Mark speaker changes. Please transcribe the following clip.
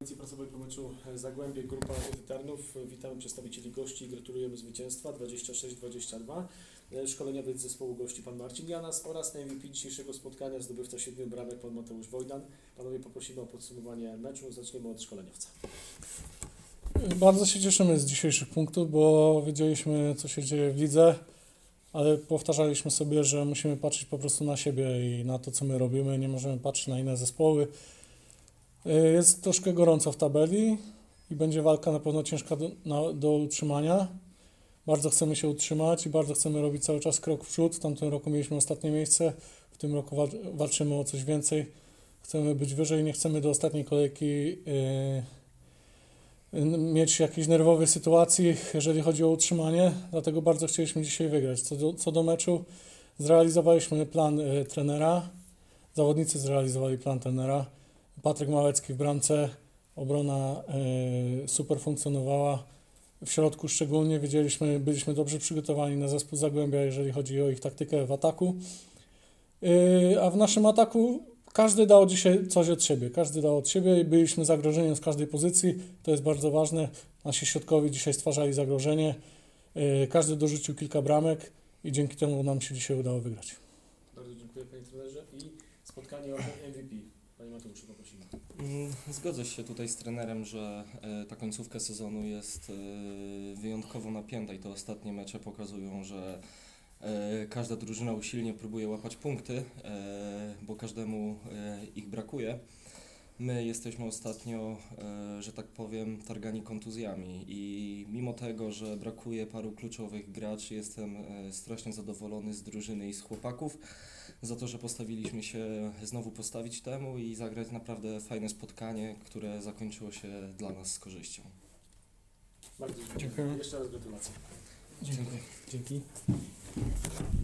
Speaker 1: Prasowej po meczu Zagłębie, grupa Tytanów. Witamy przedstawicieli gości i gratulujemy zwycięstwa 26-22. Szkoleniowiec zespołu gości pan Marcin Janas oraz MVP dzisiejszego spotkania zdobywca 7 bramek pan Mateusz Wojdan. Panowie, poprosimy o podsumowanie meczu. Zaczniemy od szkoleniowca.
Speaker 2: Bardzo się cieszymy z dzisiejszych punktów, bo wiedzieliśmy, co się dzieje w lidze, ale powtarzaliśmy sobie, że musimy patrzeć po prostu na siebie i na to, co my robimy. Nie możemy patrzeć na inne zespoły. Jest troszkę gorąco w tabeli i będzie walka na pewno ciężka do utrzymania. Bardzo chcemy się utrzymać i bardzo chcemy robić cały czas krok w przód. W tamtym roku mieliśmy ostatnie miejsce, w tym roku walczymy o coś więcej. Chcemy być wyżej, nie chcemy do ostatniej kolejki mieć jakiejś nerwowej sytuacji, jeżeli chodzi o utrzymanie, dlatego bardzo chcieliśmy dzisiaj wygrać. Co do meczu, zrealizowaliśmy plan trenera, zawodnicy zrealizowali plan trenera. Patryk Małecki w bramce, obrona super funkcjonowała, w środku szczególnie byliśmy dobrze przygotowani na zespół Zagłębia, jeżeli chodzi o ich taktykę w ataku, a w naszym ataku każdy dał dzisiaj coś od siebie, i byliśmy zagrożeniem z każdej pozycji, to jest bardzo ważne. Nasi środkowi dzisiaj stwarzali zagrożenie, każdy dorzucił kilka bramek i dzięki temu nam się dzisiaj udało wygrać.
Speaker 1: Bardzo dziękuję panie trenerze i spotkanie o MVP. Panie Mateuszu, poprosimy.
Speaker 3: Zgodzę się tutaj z trenerem, że ta końcówka sezonu jest wyjątkowo napięta i te ostatnie mecze pokazują, że każda drużyna usilnie próbuje łapać punkty, bo każdemu ich brakuje. My jesteśmy ostatnio, że tak powiem, targani kontuzjami i mimo tego, że brakuje paru kluczowych graczy, jestem strasznie zadowolony z drużyny i z chłopaków za to, że postawiliśmy się znowu postawić temu i zagrać naprawdę fajne spotkanie, które zakończyło się dla nas z korzyścią.
Speaker 1: Bardzo dziękuję. Jeszcze raz gratulacje.
Speaker 2: Dzięki.
Speaker 1: Dzięki.